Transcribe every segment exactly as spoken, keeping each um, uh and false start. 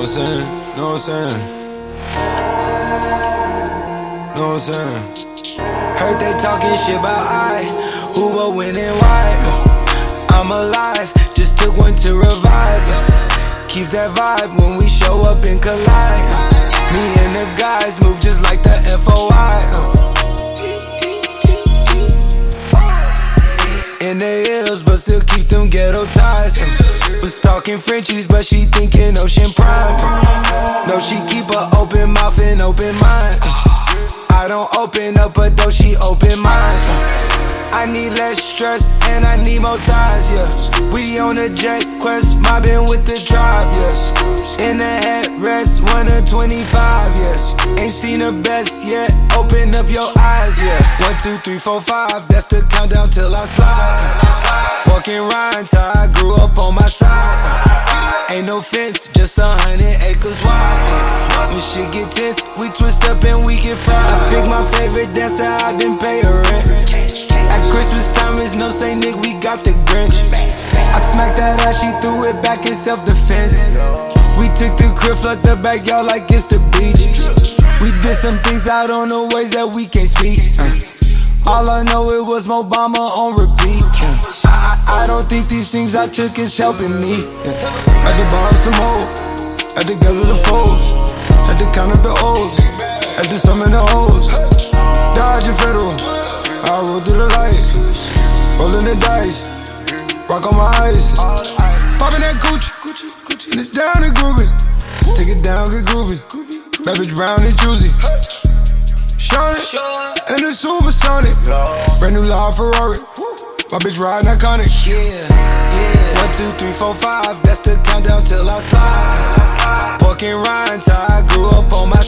I'm saying? Know what I'm saying? Know what I'm saying? Heard they talking shit about I, who will win and why. I'm alive, just took one to revive. Keep that vibe when we show up and collide. Me and the guys move just like the F O I. In the hills, but still keep them ghetto ties. Was talking Frenchies, but she thinking Ocean Prime. No, she keep a open mouth and open mind. I don't open up, but though she open mind. I need less stress and I need more ties, yeah. We on a jet quest, mobbing with the tribe, yeah. In the headrest, one of twenty-five, yeah. Ain't seen the best yet, open up your eyes, yeah. One, two, three, four, five, that's the countdown till I slide. Walking Rhines, how I grew up on my side. Ain't no fence, just a hundred acres wide. When shit get tense, we twist up and we get fried. I pick my favorite dancer, I didn't pay her rent. At Christmas time, it's no say, Nick, we got the Grinch. I smacked that ass, she threw it back in self-defense. We took the crib, flood the backyard like it's the beach. We did some things out on the ways that we can't speak. All I know, it was Obama on repeat. I, I don't think these things I took is helping me. Had to borrow some more, had to gather the foes, had to count up the O's, had to summon the O's. Dodge and Federal, I roll through the light, rolling the dice, rock on my ice, popping that Gucci, and it's down and groovy. Take it down, get groovy. Bad bitch brown and juicy. Sean it, and the supersonic. Brand new loud Ferrari. My bitch riding iconic. Yeah, yeah. One, two, three, four, five. That's the countdown till I slide. Pork and Rhines, how I grew up on my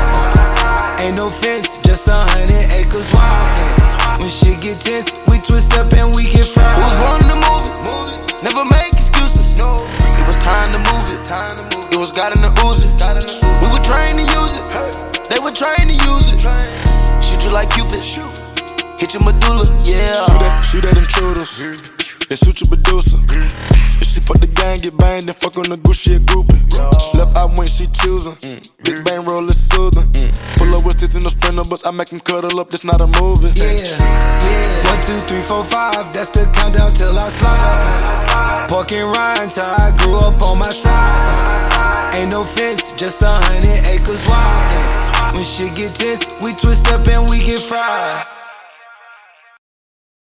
side. Ain't no fence, just a hundred acres wide. When shit get tense, we twist up and we get fried. We was born to move it, never make excuses. It was time to move it. It was God in the Uzi. We were trained to use it. They were trained to use it. Shoot you like Cupid. Hit your medulla, yeah. Shoot at, shoot at intruders. Then shoot your producer. If she fuck the gang, get banged, then fuck on the Gucci, a groupie. Left eye when she choosing. Big bang roll is soothing. Pull up with sticks in the sprinter, but I make him cuddle up, this not a movie. Yeah, yeah. One, two, three, four, five. That's the countdown till I slide. Pork and Rhines, how I grew up on my side. Ain't no fence, just a hundred acres wide. When shit get tense, we twist up and we get fried.